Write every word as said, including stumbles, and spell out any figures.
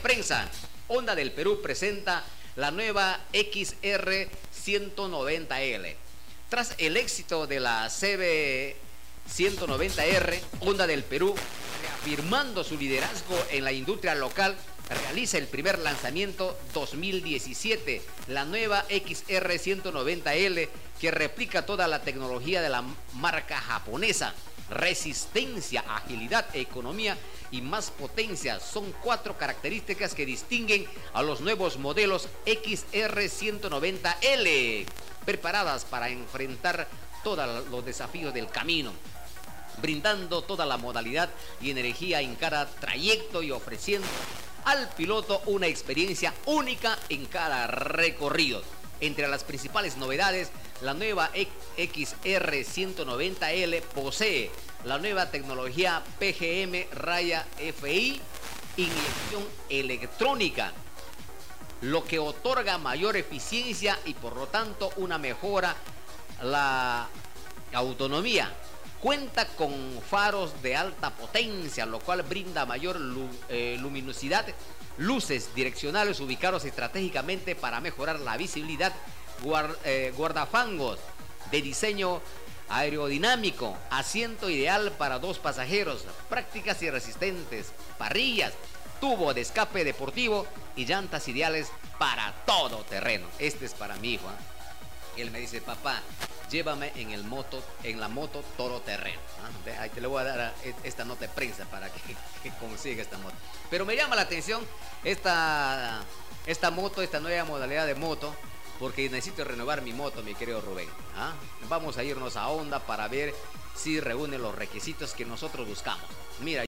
prensa. Honda del Perú presenta la nueva X R ciento noventa L. Tras el éxito de la C B ciento noventa R, Honda del Perú, reafirmando su liderazgo en la industria local, realiza el primer lanzamiento dos mil diecisiete, la nueva X R ciento noventa L, que replica toda la tecnología de la marca japonesa. Resistencia, agilidad, economía y más potencia son cuatro características que distinguen a los nuevos modelos X R ciento noventa L, preparadas para enfrentar todos los desafíos del camino, brindando toda la modalidad y energía en cada trayecto y ofreciendo al piloto una experiencia única en cada recorrido. Entre las principales novedades, la nueva X R ciento noventa L posee la nueva tecnología P G M raya F I, inyección electrónica, lo que otorga mayor eficiencia y por lo tanto una mejora la autonomía. Cuenta con faros de alta potencia, lo cual brinda mayor lu eh, luminosidad, luces direccionales ubicados estratégicamente para mejorar la visibilidad, guard eh, guardafangos de diseño aerodinámico, asiento ideal para dos pasajeros, prácticas y resistentes, parrillas, tubo de escape deportivo y llantas ideales para todo terreno. Este es para mi hijo, ¿eh? Él me dice: papá, llévame en el moto, en la moto todoterreno. ¿Ah? Ahí te le voy a dar esta nota de prensa para que, que consiga esta moto. Pero me llama la atención esta, esta moto, esta nueva modalidad de moto, porque necesito renovar mi moto, mi querido Rubén. ¿Ah? Vamos a irnos a Honda para ver si reúne los requisitos que nosotros buscamos. Mira.